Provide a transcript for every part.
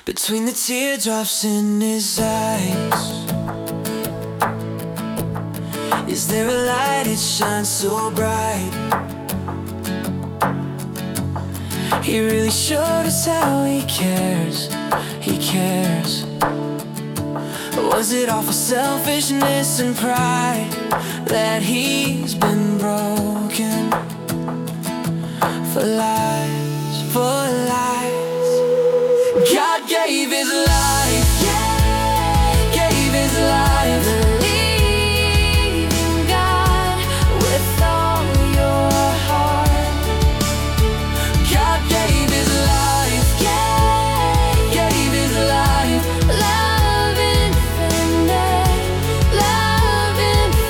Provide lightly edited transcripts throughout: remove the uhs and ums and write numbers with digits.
Between the teardrops in his eyes, is there a light? It shines so bright. He really showed us how he cares, he cares. Was it all for selfishness and pride that he's been broken? For lies, for lies. God gave his life, gave his life. Believe in God with all your heart. God gave his life, gave his life. Love infinite, love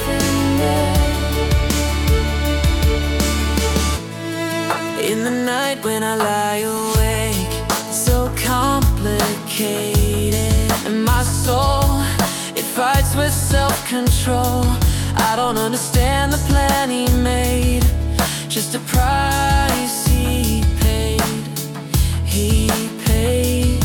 infinite. In the night when I lie awake, so complicated, and my soul, it fights with self-control. I don't understand the plan he made, just a price he paid, he paid.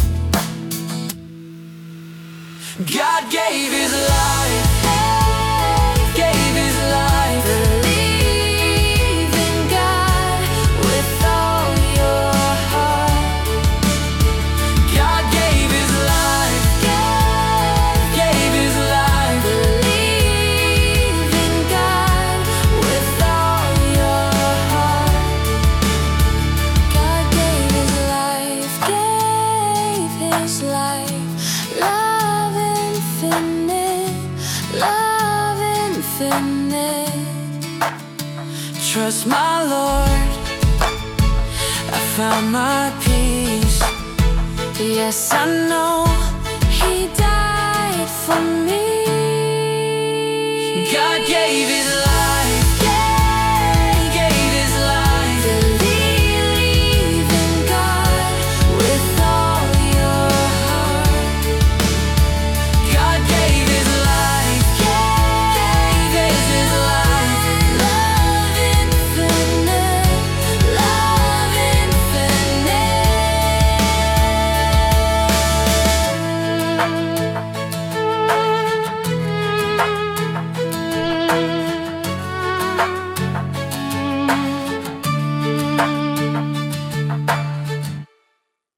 God gave his life, gave his life. Believe in God with all your heart. God gave his life, gave his life. Believe in God with all your heart. God gave his life, gave his life. Love infinite, love infinite. Trust my Lord, I found my peace. Yes, I know he died for me.